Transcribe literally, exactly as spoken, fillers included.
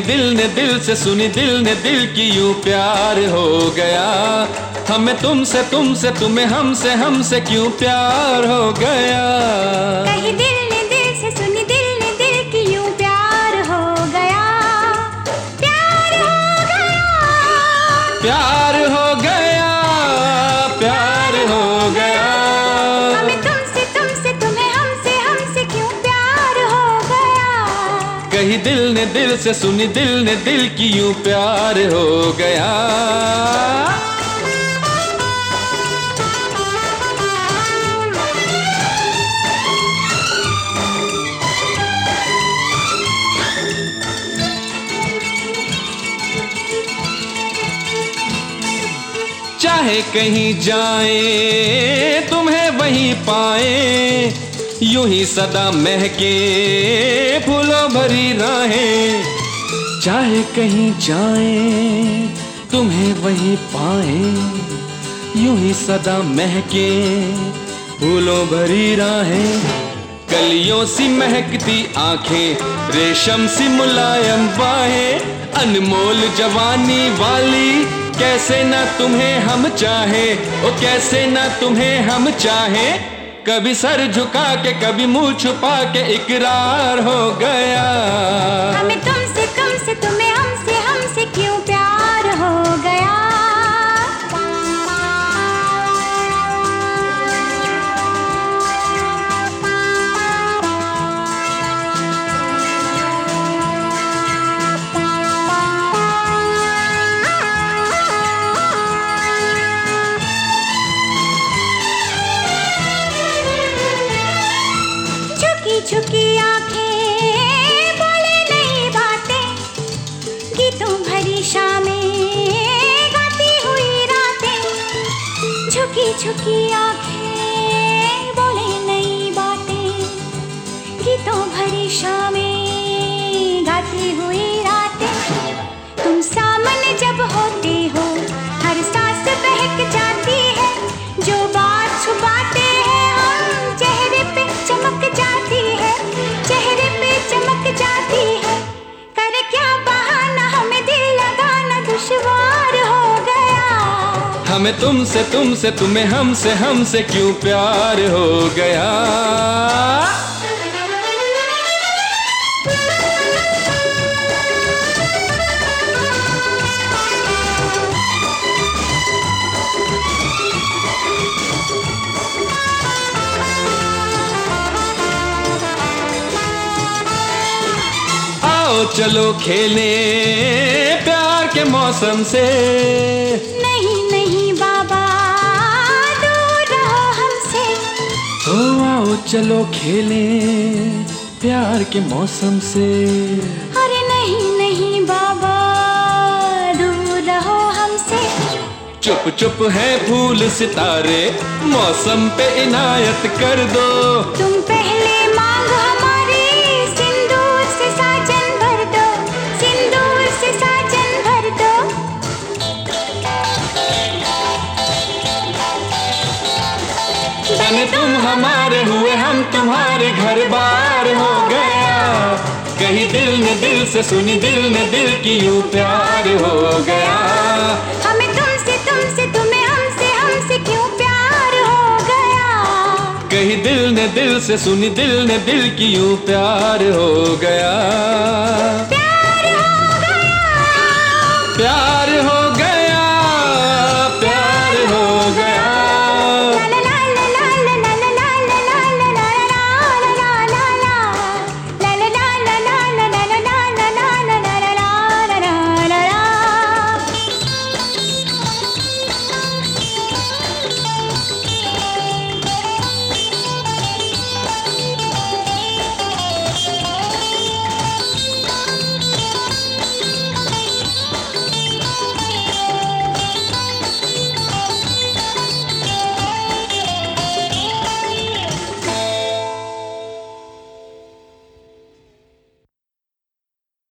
दिल ने दिल से सुनी, दिल ने दिल की, यूं प्यार हो गया। हमें तुमसे, तुमसे तुम्हें, हमसे, हमसे क्यों प्यार हो गया। कहीं दिल ने दिल से सुनी, दिल ने दिल की, यूं प्यार हो गया। प्यार हो गया, प्यार हो गया, प्यार हो गया। हमें तुमसे, तुमसे तुम्हें, हमसे, हमसे क्यों प्यार हो गया। कहीं दिल ने दिल से सुनी, दिल ने दिल की, यूं प्यार हो गया। चाहे कहीं जाए तुम्हें वहीं पाए, यूं ही सदा महके फूलों भरी राहें। चाहे कहीं जाए तुम्हें वहीं पाए, यूं ही सदा महके फूलों भरी राहें। कलियों सी महकती आंखें, रेशम सी मुलायम बाहें, अनमोल जवानी वाली, कैसे ना तुम्हें हम चाहे, ओ कैसे ना तुम्हें हम चाहे। कभी सर झुका के, कभी मुंह छुपा के इकरार हो गया। हमें तुमसे, तुमसे तुम्हें, हमसे, हमसे क्यों प्यार हो गया। झुकी आंखें बोले नहीं बातें, गीतों भरी शामें गाती हुई रातें। झुकी झुकी आंखें बोले नहीं बातें, गीतों भरी शामें गाती हुई रातें। तुम सामने जब होते हो, हर सांस बहक जाती है, जो बात छुपाते हैं हम, चेहरे पे चमक जाती है, चेहरे पे चमक जाती है। करे क्या बहाना, हमें दिल लगाना दुश्वार हो गया। हमें तुमसे, तुमसे तुम्हें, हमसे, हमसे क्यों प्यार हो गया। आओ चलो खेले प्यार के मौसम से। नहीं नहीं बाबा, दूर रहो हमसे। ओ आओ चलो खेले प्यार के मौसम से। अरे नहीं नहीं बाबा, दूर रहो हमसे। चुप चुप है फूल सितारे, मौसम पे इनायत कर दो। तुम पहले मांग हमारी, सिंदूर से साजन भर दो, सिंदूर से साजन भर दो। बने तुम हमारे हुए, हम तुम्हारे, घर बार हो गया। कहीं दिल ने दिल से सुनी, दिल ने दिल की, यूं प्यार हो गया। हमें तुमसे, तुमसे तुम्हें, हमसे, हमसे क्यों प्यार हो गया। कहीं दिल ने दिल से सुनी, दिल ने दिल की, यूं प्यार हो गया। प्यार हो गया, प्यार हो